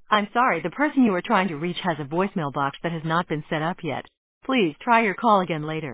I'm sorry, the person you are trying to reach has a voicemail box that has not been set up yet. Please try your call again later.